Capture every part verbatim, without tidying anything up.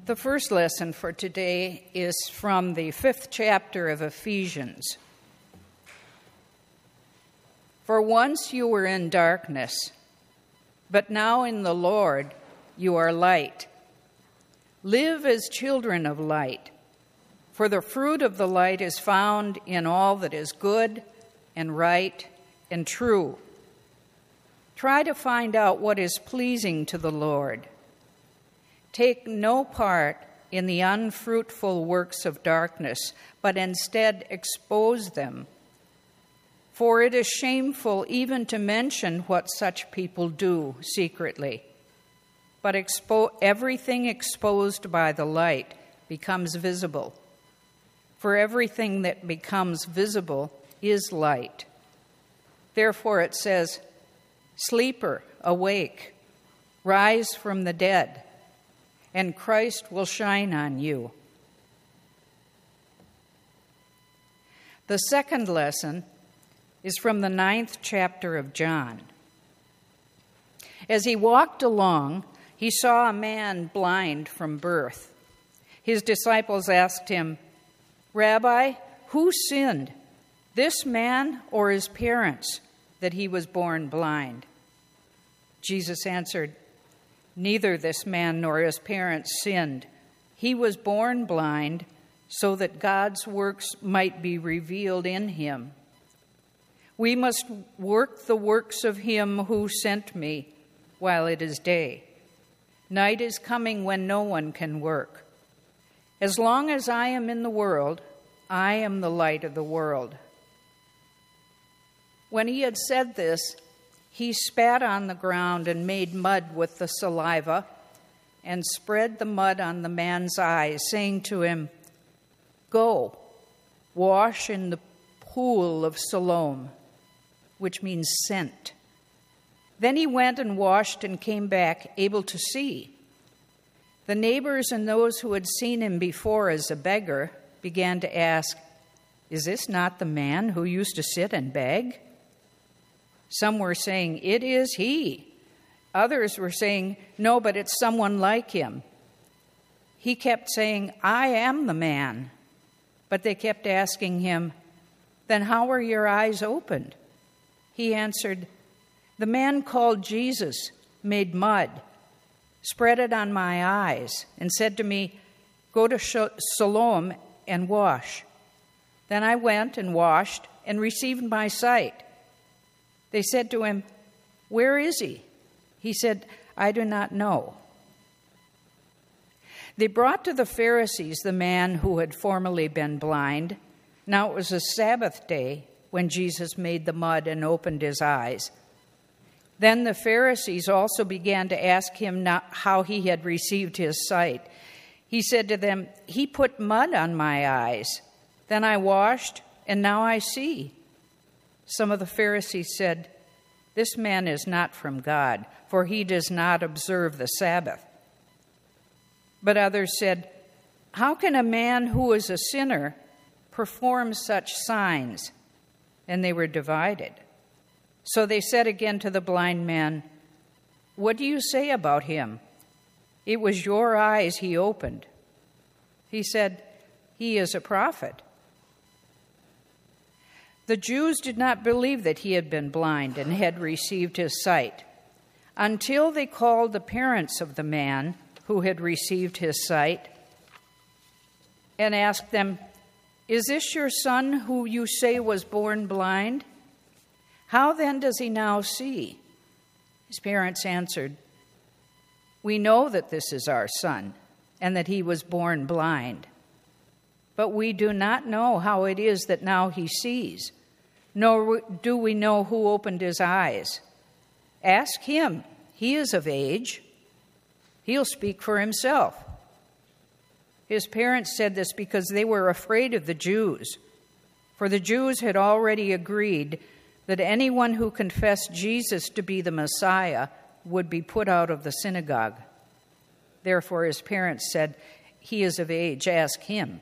The first lesson for today is from the fifth chapter of Ephesians. For once you were in darkness, but now in the Lord you are light. Live as children of light, for the fruit of the light is found in all that is good and right and true. Try to find out what is pleasing to the Lord. Take no part in the unfruitful works of darkness, but instead expose them. For it is shameful even to mention what such people do secretly. But expo- everything exposed by the light becomes visible. For everything that becomes visible is light. Therefore it says, "Sleeper, awake, rise from the dead, and Christ will shine on you." The second lesson is from the ninth chapter of John. As he walked along, he saw a man blind from birth. His disciples asked him, "Rabbi, who sinned, this man or his parents, that he was born blind?" Jesus answered, "Neither this man nor his parents sinned. He was born blind so that God's works might be revealed in him. We must work the works of him who sent me while it is day. Night is coming when no one can work. As long as I am in the world, I am the light of the world." When he had said this, he spat on the ground and made mud with the saliva and spread the mud on the man's eyes, saying to him, "Go, wash in the pool of Siloam," which means sent. Then he went and washed and came back able to see. The neighbors and those who had seen him before as a beggar began to ask, "Is this not the man who used to sit and beg?" Some were saying, "It is he." Others were saying, "No, but it's someone like him." He kept saying, "I am the man." But they kept asking him, "Then how were your eyes opened?" He answered, "The man called Jesus made mud, spread it on my eyes, and said to me, 'Go to Siloam and wash.' Then I went and washed and received my sight." They said to him, "Where is he?" He said, "I do not know." They brought to the Pharisees the man who had formerly been blind. Now it was a Sabbath day when Jesus made the mud and opened his eyes. Then the Pharisees also began to ask him how he had received his sight. He said to them, "He put mud on my eyes. Then I washed, and now I see." Some of the Pharisees said, "This man is not from God, for he does not observe the Sabbath." But others said, "How can a man who is a sinner perform such signs?" And they were divided. So they said again to the blind man, "What do you say about him? It was your eyes he opened." He said, "He is a prophet." The Jews did not believe that he had been blind and had received his sight until they called the parents of the man who had received his sight and asked them, "Is this your son who you say was born blind? How then does he now see?" His parents answered, "We know that this is our son and that he was born blind. But we do not know how it is that now he sees, nor do we know who opened his eyes. Ask him. He is of age. He'll speak for himself." His parents said this because they were afraid of the Jews, for the Jews had already agreed that anyone who confessed Jesus to be the Messiah would be put out of the synagogue. Therefore his parents said, "He is of age. Ask him."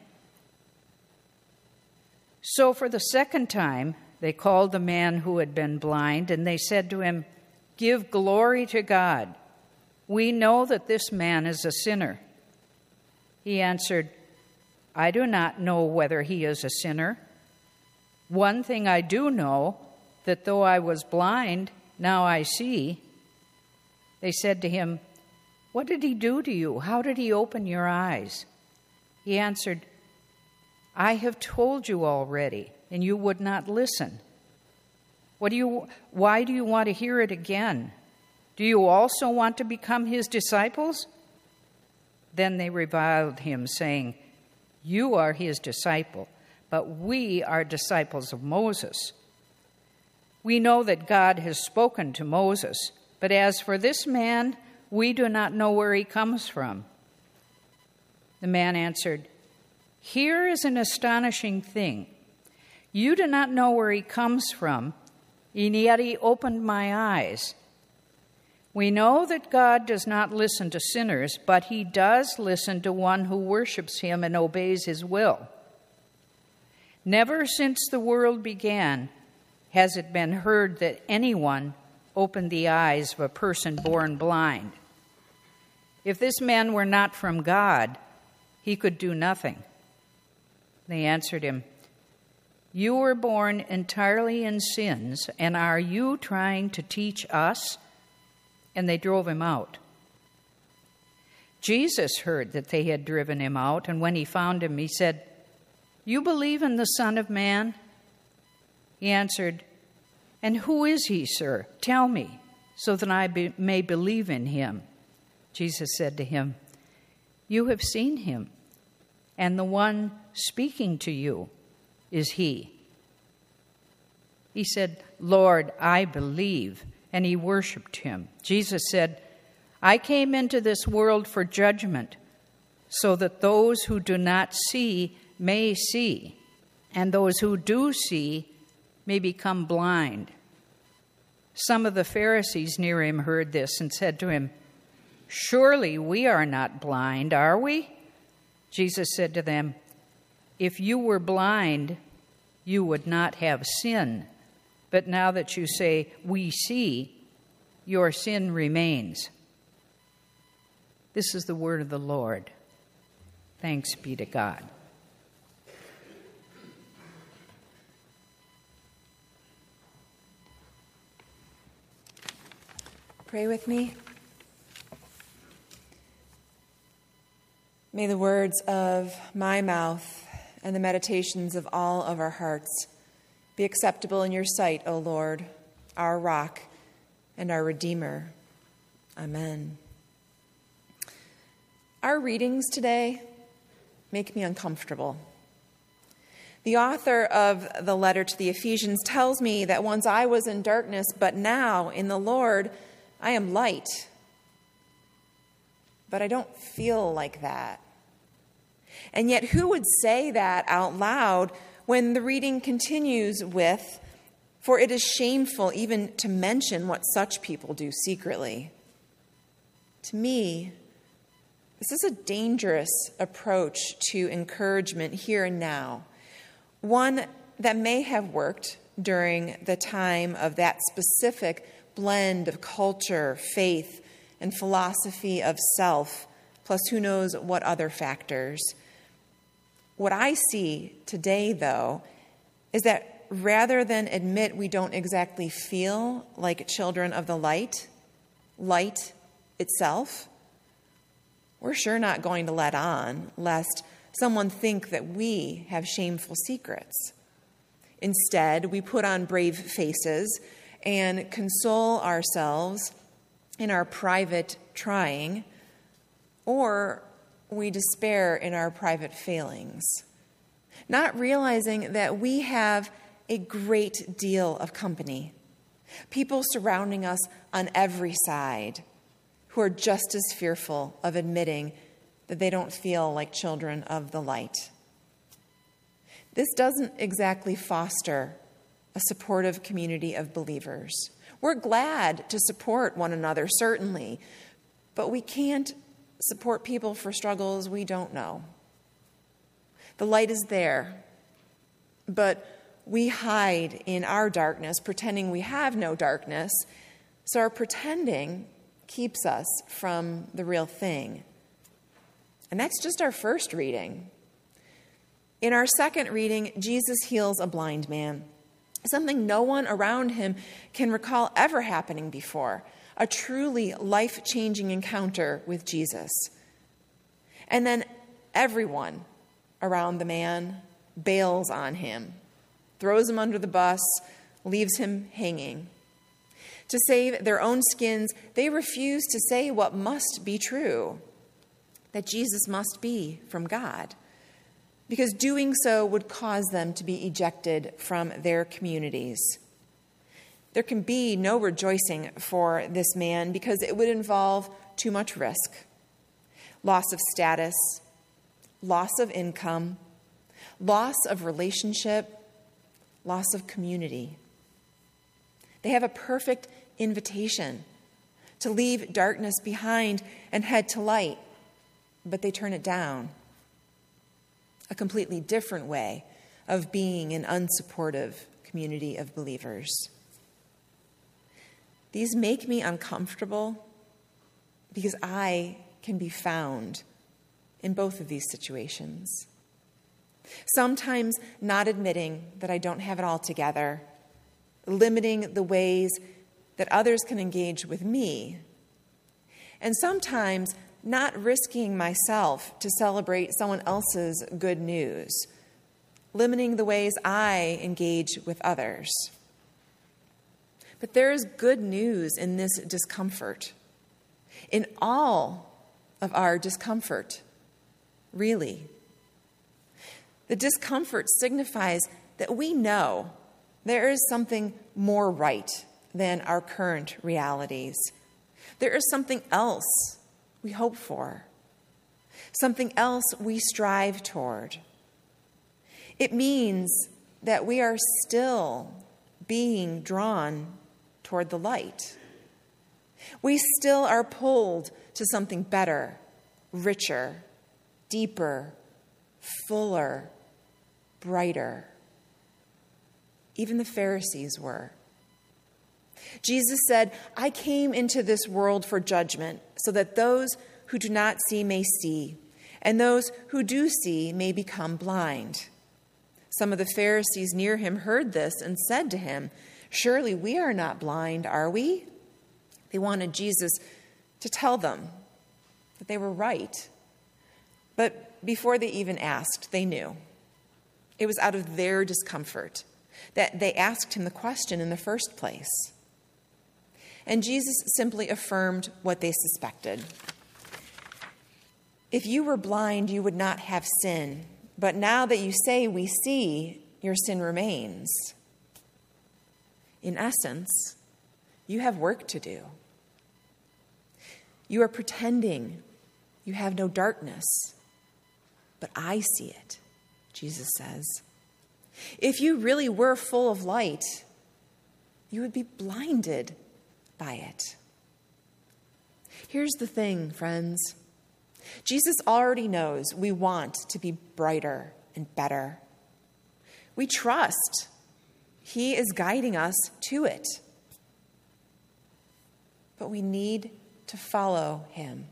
So for the second time, they called the man who had been blind, and they said to him, "Give glory to God. We know that this man is a sinner." He answered, I do not know whether he is a sinner. One thing I do know, that though I was blind, now I see. They said to him, What did he do to you? How did he open your eyes? He answered, I have told you already, and you would not listen. What do you, why do you want to hear it again? Do you also want to become his disciples? Then they reviled him, saying, You are his disciple, but we are disciples of Moses. We know that God has spoken to Moses, but as for this man, we do not know where he comes from. The man answered, Here is an astonishing thing. You do not know where he comes from, and yet he opened my eyes. We know that God does not listen to sinners, but he does listen to one who worships him and obeys his will. Never since the world began has it been heard that anyone opened the eyes of a person born blind. If this man were not from God, he could do nothing. They answered him, You were born entirely in sins, and are you trying to teach us? And they drove him out. Jesus heard that they had driven him out, and when he found him, he said, You believe in the Son of Man? He answered, And who is he, sir? Tell me, so that I be, may believe in him. Jesus said to him, You have seen him, and the one speaking to you is he. He said, Lord, I believe. And he worshipped him. Jesus said, I came into this world for judgment, so that those who do not see may see, and those who do see may become blind. Some of the Pharisees near him heard this and said to him, Surely we are not blind, are we? Jesus said to them, If you were blind, you would not have sin. But now that you say, we see, your sin remains. This is the word of the Lord. Thanks be to God. Pray with me. May the words of my mouth and the meditations of all of our hearts be acceptable in your sight, O Lord, our rock and our Redeemer. Amen. Our readings today make me uncomfortable. The author of the letter to the Ephesians tells me that once I was in darkness, but now in the Lord I am light. But I don't feel like that. And yet, who would say that out loud when the reading continues with, For it is shameful even to mention what such people do secretly. To me, this is a dangerous approach to encouragement here and now, one that may have worked during the time of that specific blend of culture, faith, and philosophy of self, plus who knows what other factors. What I see today, though, is that rather than admit we don't exactly feel like children of the light, light itself, we're sure not going to let on, lest someone think that we have shameful secrets. Instead, we put on brave faces and console ourselves in our private trying, or we despair in our private failings, not realizing that we have a great deal of company, people surrounding us on every side who are just as fearful of admitting that they don't feel like children of the light. This doesn't exactly foster a supportive community of believers. We're glad to support one another, certainly, but we can't support people for struggles we don't know. The light is there, but we hide in our darkness, pretending we have no darkness, so our pretending keeps us from the real thing. And that's just our first reading. In our second reading, Jesus heals a blind man, something no one around him can recall ever happening before, a truly life-changing encounter with Jesus. And then everyone around the man bails on him, throws him under the bus, leaves him hanging. To save their own skins, they refuse to say what must be true, that Jesus must be from God, because doing so would cause them to be ejected from their communities. There can be no rejoicing for this man because it would involve too much risk, loss of status, loss of income, loss of relationship, loss of community. They have a perfect invitation to leave darkness behind and head to light, but they turn it down. A completely different way of being an unsupportive community of believers. These make me uncomfortable because I can be found in both of these situations. Sometimes not admitting that I don't have it all together, limiting the ways that others can engage with me, and sometimes not risking myself to celebrate someone else's good news, limiting the ways I engage with others. But there is good news in this discomfort, in all of our discomfort, really. The discomfort signifies that we know there is something more right than our current realities. There is something else we hope for, something else we strive toward. It means that we are still being drawn toward the light. We still are pulled to something better, richer, deeper, fuller, brighter. Even the Pharisees were. Jesus said, I came into this world for judgment, so that those who do not see may see, and those who do see may become blind. Some of the Pharisees near him heard this and said to him, surely we are not blind, are we? They wanted Jesus to tell them that they were right. But before they even asked, they knew. It was out of their discomfort that they asked him the question in the first place. And Jesus simply affirmed what they suspected. If you were blind, you would not have sin. But now that you say we see, your sin remains. In essence, you have work to do. You are pretending you have no darkness, but I see it, Jesus says. If you really were full of light, you would be blinded by it. Here's the thing, friends. Jesus already knows we want to be brighter and better. We trust he is guiding us to it. But we need to follow him.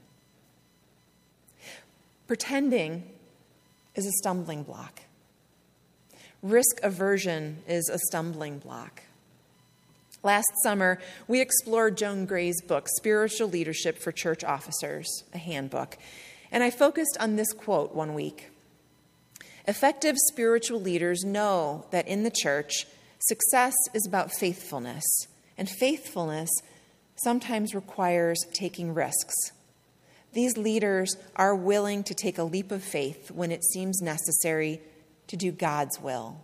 Pretending is a stumbling block. Risk aversion is a stumbling block. Last summer, we explored Joan Gray's book, Spiritual Leadership for Church Officers, a handbook, and I focused on this quote one week. Effective spiritual leaders know that in the church, success is about faithfulness, and faithfulness sometimes requires taking risks. These leaders are willing to take a leap of faith when it seems necessary to do God's will.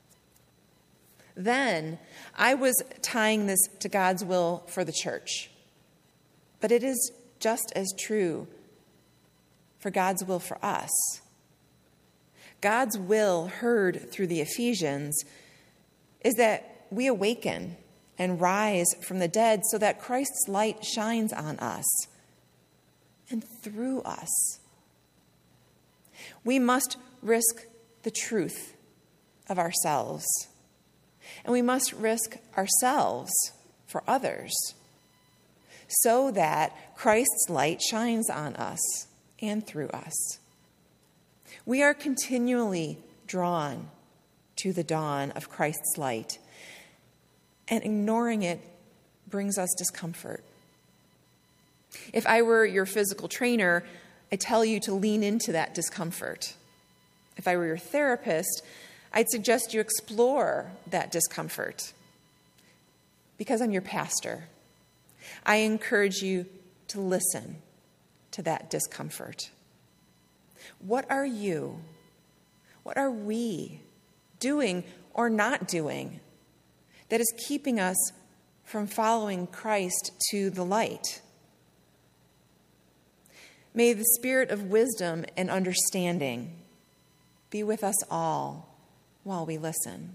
Then I was tying this to God's will for the church. But it is just as true for God's will for us. God's will, heard through the Ephesians, is that we awaken and rise from the dead so that Christ's light shines on us and through us. We must risk the truth of ourselves. And we must risk ourselves for others so that Christ's light shines on us and through us. We are continually drawn to the dawn of Christ's light, and ignoring it brings us discomfort. If I were your physical trainer, I tell you to lean into that discomfort. If I were your therapist, I'd suggest you explore that discomfort. Because I'm your pastor, I encourage you to listen to that discomfort. What are you, what are we doing or not doing that is keeping us from following Christ to the light? May the spirit of wisdom and understanding be with us all while we listen.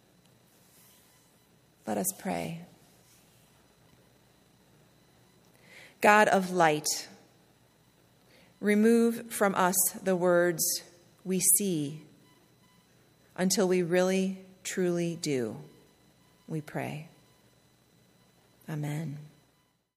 Let us pray. God of light, remove from us the words we see until we really, truly do, we pray. Amen.